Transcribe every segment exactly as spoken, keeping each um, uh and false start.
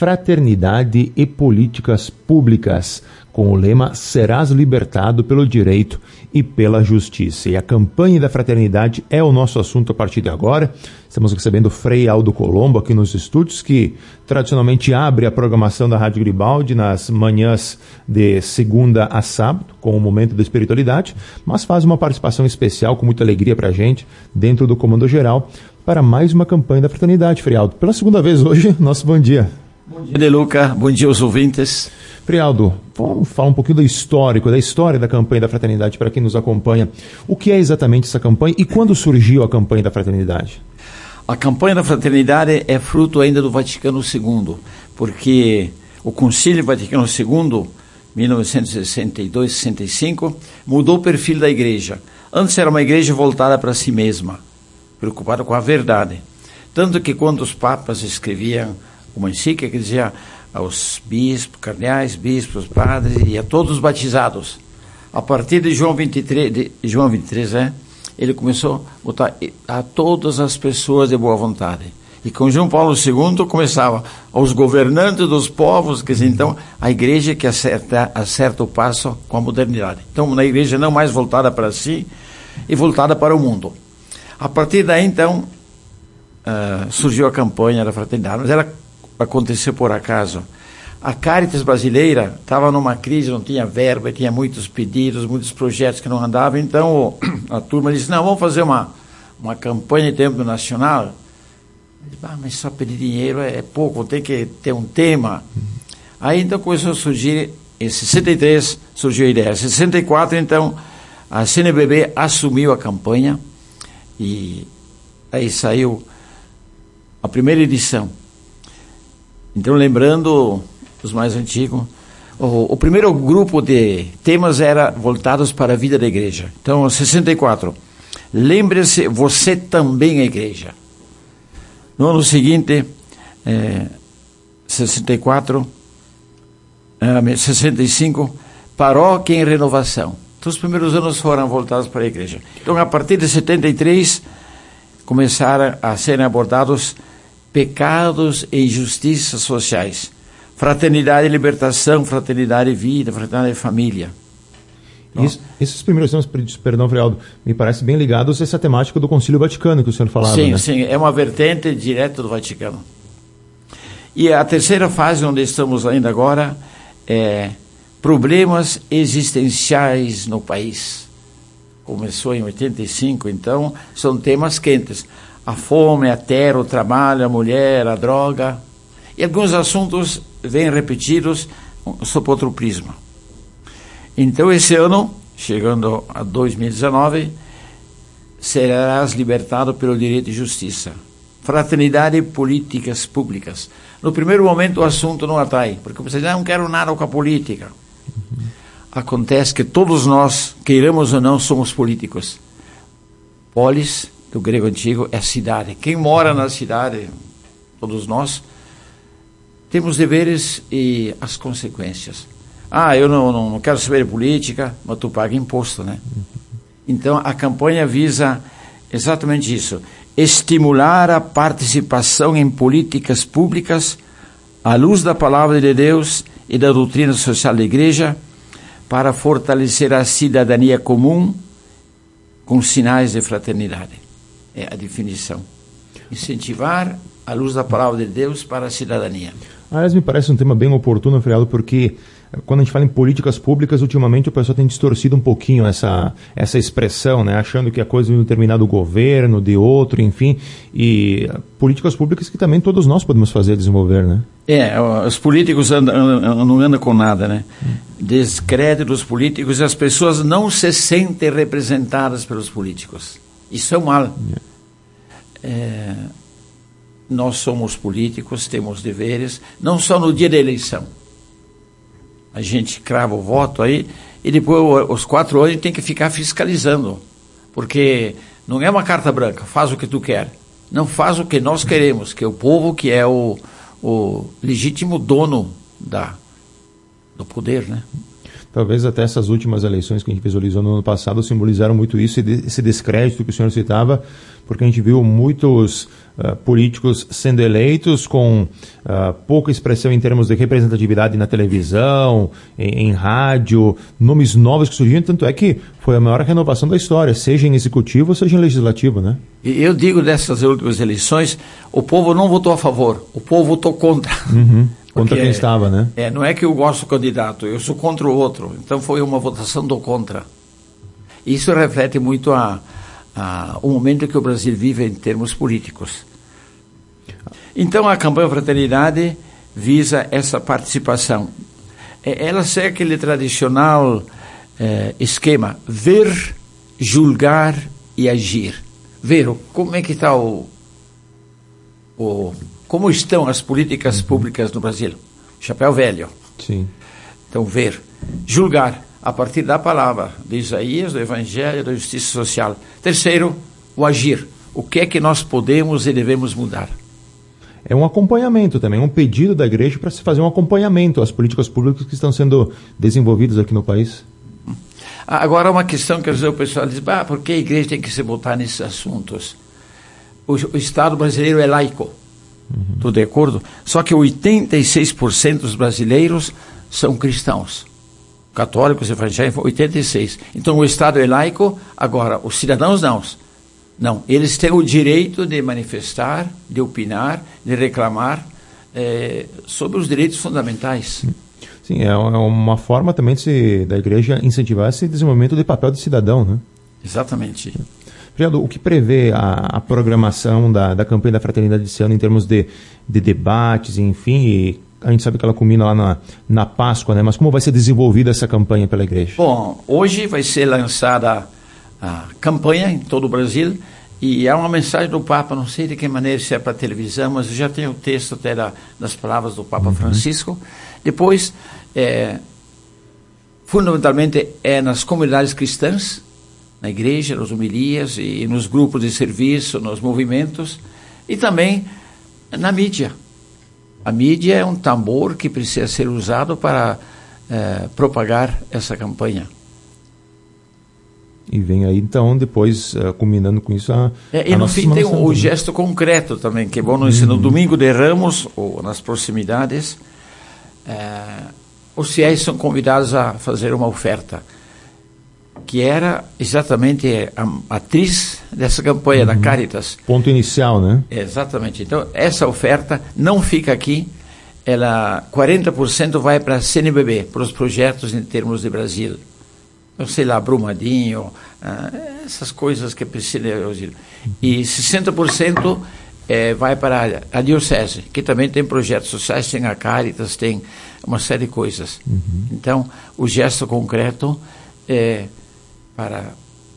Fraternidade e Políticas Públicas, com o lema Serás Libertado pelo Direito e pela Justiça. E a campanha da fraternidade é o nosso assunto a partir de agora. Estamos recebendo o Frei Aldo Colombo aqui nos estúdios, que tradicionalmente abre a programação da Rádio Garibaldi nas manhãs de segunda a sábado, com o Momento da Espiritualidade, mas faz uma participação especial com muita alegria para a gente, dentro do Comando Geral, para mais uma campanha da fraternidade. Frei Aldo, pela segunda vez hoje, nosso bom dia. Bom dia, De Luca. Bom dia aos ouvintes. Frei Aldo, vamos falar um pouquinho do histórico, da história da campanha da fraternidade para quem nos acompanha. O que é exatamente essa campanha e quando surgiu a campanha da fraternidade? A campanha da fraternidade é fruto ainda do Vaticano segundo, porque o Concílio Vaticano segundo, mil novecentos e sessenta e dois, sessenta e cinco, mudou o perfil da igreja. Antes era uma igreja voltada para si mesma, preocupada com a verdade. Tanto que quando os papas escreviam uma encíclica que dizia aos bispos, cardeais, bispos, padres e a todos os batizados, a partir de João vinte e três, de João vinte e três, é, ele começou a botar a todas as pessoas de boa vontade. E com João Paulo segundo começava aos governantes dos povos, quer dizer, então, a igreja que acerta, acerta o passo com a modernidade. Então, uma igreja não mais voltada para si e voltada para o mundo. A partir daí, então, uh, surgiu a campanha da fraternidade, mas ela aconteceu por acaso. A Caritas brasileira estava numa crise, não tinha verba, tinha muitos pedidos, muitos projetos que não andavam, então a turma disse, não, vamos fazer uma, uma campanha de tempo nacional. Disse, ah, mas só pedir dinheiro é pouco, tem que ter um tema. Aí então começou a surgir, em sessenta e três surgiu a ideia, em sessenta e quatro então a C N B B assumiu a campanha e aí saiu a primeira edição. Então, lembrando os mais antigos, o, o primeiro grupo de temas era voltados para a vida da igreja. Então, sessenta e quatro, lembre-se, você também é igreja. No ano seguinte, é, sessenta e quatro, é, sessenta e cinco, paróquia em renovação. Então, os primeiros anos foram voltados para a igreja. Então, a partir de setenta e três, começaram a serem abordados pecados e injustiças sociais. Fraternidade e libertação, fraternidade e vida, fraternidade e família. Isso, esses primeiros temas, perdão, Frei Aldo, me parece bem ligados a essa temática do Concílio Vaticano que o senhor falava. Sim, né? sim, é uma vertente direta do Vaticano. E a terceira fase, onde estamos ainda agora, é problemas existenciais no país. Começou em oitenta e cinco, então, são temas quentes. A fome, a terra, o trabalho, a mulher, a droga. E alguns assuntos vêm repetidos sob outro prisma. Então, esse ano, chegando a dois mil e dezenove, serás libertado pelo direito e justiça. Fraternidade e políticas públicas. No primeiro momento, o assunto não atrai, porque você diz, não quero nada com a política. Uhum. Acontece que todos nós, queiramos ou não, somos políticos. Polis, do grego antigo, é a cidade. Quem mora na cidade, todos nós, temos deveres e as consequências. Ah, eu não, não, não quero saber de política, mas tu paga imposto, né? Então, a campanha visa exatamente isso. Estimular a participação em políticas públicas à luz da palavra de Deus e da doutrina social da igreja para fortalecer a cidadania comum com sinais de fraternidade. É a definição. Incentivar a luz da palavra de Deus para a cidadania. Aliás, me parece um tema bem oportuno, Frei Aldo, porque quando a gente fala em políticas públicas, ultimamente o pessoal tem distorcido um pouquinho essa, essa expressão, né? Achando que é coisa de um determinado governo, de outro, enfim, e políticas públicas que também todos nós podemos fazer, desenvolver, né? É, os políticos andam, andam, não andam com nada, né? Hum. Descrédito dos políticos e as pessoas não se sentem representadas pelos políticos. Isso é um mal. É. É, nós somos políticos, temos deveres, não só no dia da eleição. A gente crava o voto aí e depois os quatro anos a gente tem que ficar fiscalizando, porque não é uma carta branca, faz o que tu quer, não faz o que nós queremos, que é o povo que é o, o legítimo dono da, do poder, né? talvez até essas últimas eleições que a gente visualizou no ano passado simbolizaram muito isso, esse descrédito que o senhor citava, porque a gente viu muitos uh, políticos sendo eleitos com uh, pouca expressão em termos de representatividade na televisão, em, em rádio, nomes novos que surgiram, tanto é que foi a maior renovação da história, seja em executivo, seja em legislativo, né? Eu digo dessas últimas eleições, o povo não votou a favor, o povo votou contra. Uhum. Contra quem é, estava, né? É, não é que eu gosto do candidato, eu sou contra o outro. Então foi uma votação do contra. Isso reflete muito a, a, o momento que o Brasil vive em termos políticos. Então a campanha Fraternidade visa essa participação. Ela segue aquele tradicional eh, esquema: ver, julgar e agir. Ver como é que está o, o como estão as políticas uhum. públicas no Brasil. Chapéu velho. Sim. Então, ver. Julgar, a partir da palavra de Isaías, do Evangelho, da justiça social. Terceiro, o agir. O que é que nós podemos e devemos mudar? É um acompanhamento também, um pedido da igreja para se fazer um acompanhamento às políticas públicas que estão sendo desenvolvidas aqui no país. Agora, uma questão que às vezes o pessoal diz, ah, por que a igreja tem que se botar nesses assuntos? O, o Estado brasileiro é laico. Uhum. Tudo de acordo? Só que oitenta e seis por cento dos brasileiros são cristãos. Católicos, evangélicos, oitenta e seis por cento. Então o Estado é laico, agora os cidadãos não. Não, eles têm o direito de manifestar, de opinar, de reclamar eh, sobre os direitos fundamentais. Sim, é uma forma também de se, da igreja incentivar esse desenvolvimento de papel de cidadão, né? Exatamente. Frialdo, o que prevê a, a programação da, da campanha da Fraternidade desse ano em termos de, de debates, enfim, e a gente sabe que ela culmina lá na, na Páscoa, né? Mas como vai ser desenvolvida essa campanha pela igreja? Bom, hoje vai ser lançada a campanha em todo o Brasil e há uma mensagem do Papa, não sei de que maneira, se é para televisão, mas eu já tenho o texto até da, das palavras do Papa uhum. Francisco. Depois, é, fundamentalmente, é nas comunidades cristãs, na igreja, nas homilias e nos grupos de serviço, nos movimentos, e também na mídia. A mídia é um tambor que precisa ser usado para é, propagar essa campanha. E vem aí, então, depois, uh, culminando com isso, a, é, E a no fim tem o, o né? gesto concreto também, que é bom nos, uhum. no domingo de Ramos, ou nas proximidades, é, os fiéis são convidados a fazer uma oferta, que era exatamente a matriz dessa campanha uhum. da Caritas. Ponto inicial, né? Exatamente. Então, essa oferta não fica aqui, ela, quarenta por cento vai para a C N B B, para os projetos em termos de Brasil. Eu sei lá, Brumadinho, ah, essas coisas que precisam. E sessenta por cento é, vai para a Diocese, que também tem projetos sociais, tem a Caritas, tem uma série de coisas. Uhum. Então, o gesto concreto é para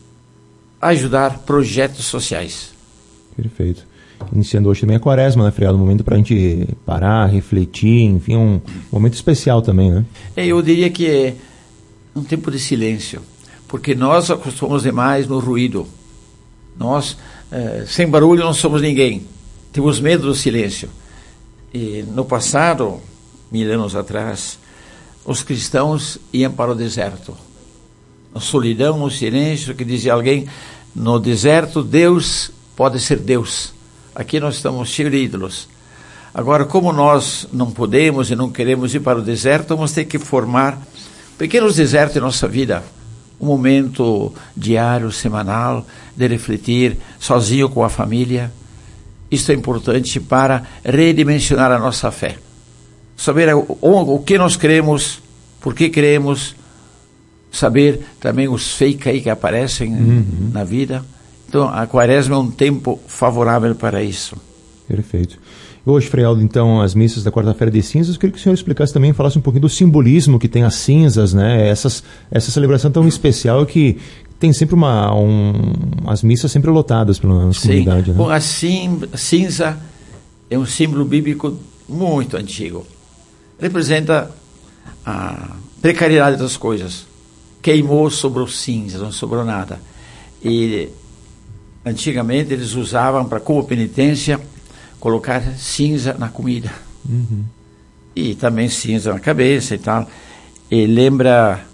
ajudar projetos sociais. Perfeito. Iniciando hoje também a quaresma, né, Frialdo? Um momento para a gente parar, refletir, enfim, um momento especial também, né? É, eu diria que é um tempo de silêncio, porque nós acostumamos demais no ruído. Nós, é, sem barulho, não somos ninguém. Temos medo do silêncio. E no passado, mil anos atrás, os cristãos iam para o deserto. A solidão, no silêncio, que dizia alguém, no deserto Deus pode ser Deus. Aqui nós estamos cheios de ídolos. Agora, como nós não podemos e não queremos ir para o deserto, vamos ter que formar pequenos desertos em nossa vida. Um momento diário, semanal, de refletir sozinho com a família. Isso é importante para redimensionar a nossa fé. Saber o, o que nós cremos, por que cremos, saber também os fake aí que aparecem uhum. na vida. Então, a quaresma é um tempo favorável para isso. Perfeito. Hoje, Frialdo, então, as missas da quarta-feira de cinzas, eu queria que o senhor explicasse também, falasse um pouquinho do simbolismo que tem as cinzas, né? Essas, essa celebração tão especial que tem sempre uma... Um, as missas sempre lotadas pela nossa Sim. comunidade, né? Bom, a, sim, a cinza é um símbolo bíblico muito antigo. Representa a precariedade das coisas. Queimou, sobrou cinza, não sobrou nada. E antigamente eles usavam para como penitência colocar cinza na comida uhum. e também cinza na cabeça e tal. E lembra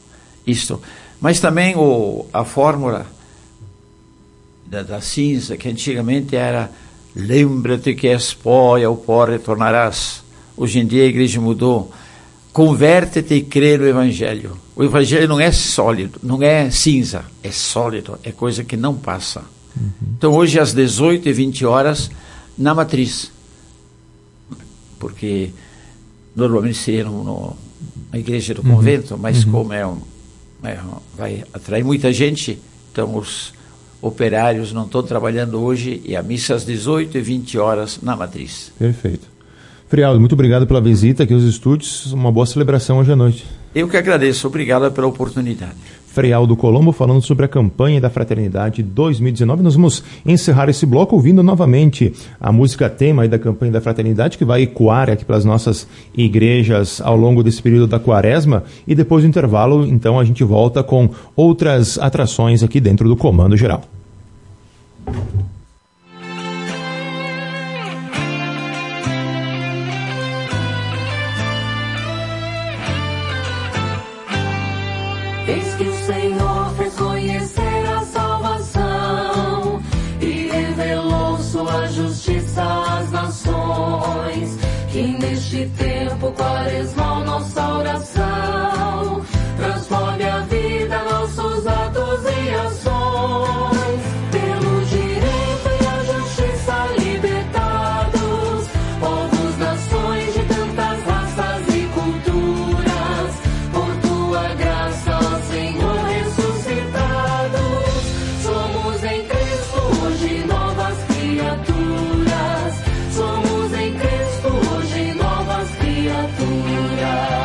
isto. Mas também o, a fórmula da, da cinza, que antigamente era: lembra-te que és pó e ao pó retornarás. Hoje em dia a igreja mudou: converte-te e crê no Evangelho. O Evangelho não é sólido, não é cinza, é sólido, é coisa que não passa. Uhum. Então hoje às dezoito e vinte horas, na matriz, porque normalmente seria no, no, na igreja do uhum. convento, mas uhum. como é, um, é um, vai atrair muita gente, então os operários não estão trabalhando hoje, e a missa às dezoito e vinte horas na matriz. Perfeito. Frei Aldo, muito obrigado pela visita aqui aos estúdios, uma boa celebração hoje à noite. Eu que agradeço, obrigado pela oportunidade. Frei Aldo Colombo falando sobre a campanha da Fraternidade dois mil e dezenove. Nós vamos encerrar esse bloco ouvindo novamente a música tema aí da campanha da Fraternidade, que vai ecoar aqui pelas nossas igrejas ao longo desse período da Quaresma, e depois do intervalo, então, a gente volta com outras atrações aqui dentro do Comando Geral. Eis que o Senhor fez conhecer a salvação e revelou sua justiça às nações. Que neste tempo quaresmal nossa oração transforme a vida, nossos atos e ações. Pelo direito e a justiça libertados, povos, nações de tantas raças e culturas, por tua graça, Senhor, ressuscitados, somos em Cristo hoje novas criaturas, somos em Cristo hoje novas criaturas.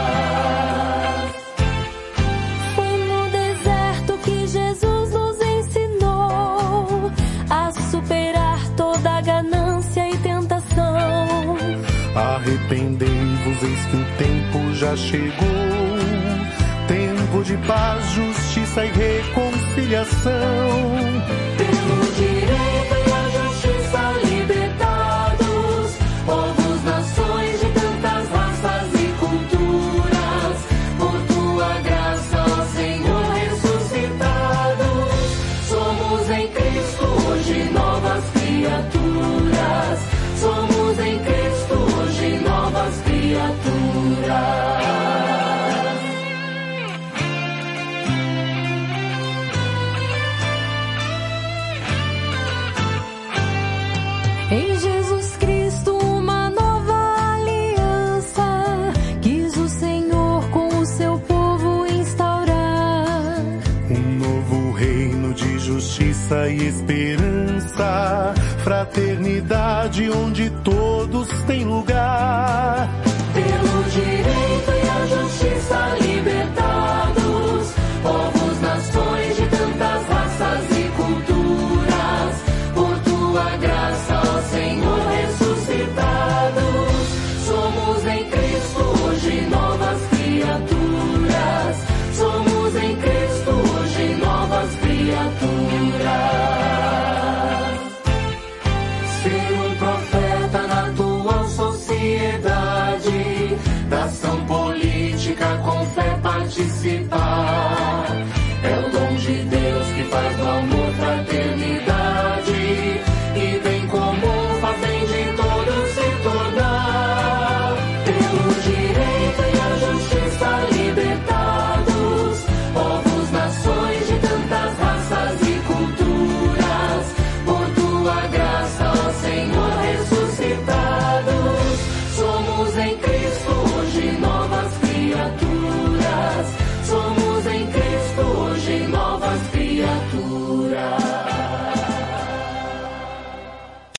Foi no deserto que Jesus nos ensinou a superar toda ganância e tentação. Arrependei-vos, eis que o tempo já chegou, tempo de paz, justiça e reconciliação. Pelo direito e a justiça libertados, povos, nações de tantas raças e culturas, por tua graça, ó Senhor, ressuscitados, somos em Cristo hoje novas criaturas, somos em Cristo hoje novas criaturas. Em Jesus Cristo uma nova aliança quis o Senhor com o seu povo instaurar. Um novo reino de justiça e esperança, fraternidade onde todos têm lugar. Pelo direito e a justiça libertados, povos, nações de tantas raças e culturas, por tua graça, ó Senhor, ressuscitados, somos em Cristo hoje novas criaturas, somos em Cristo hoje novas criaturas. Ser um profeta na tua sociedade, da ação política com fé participar.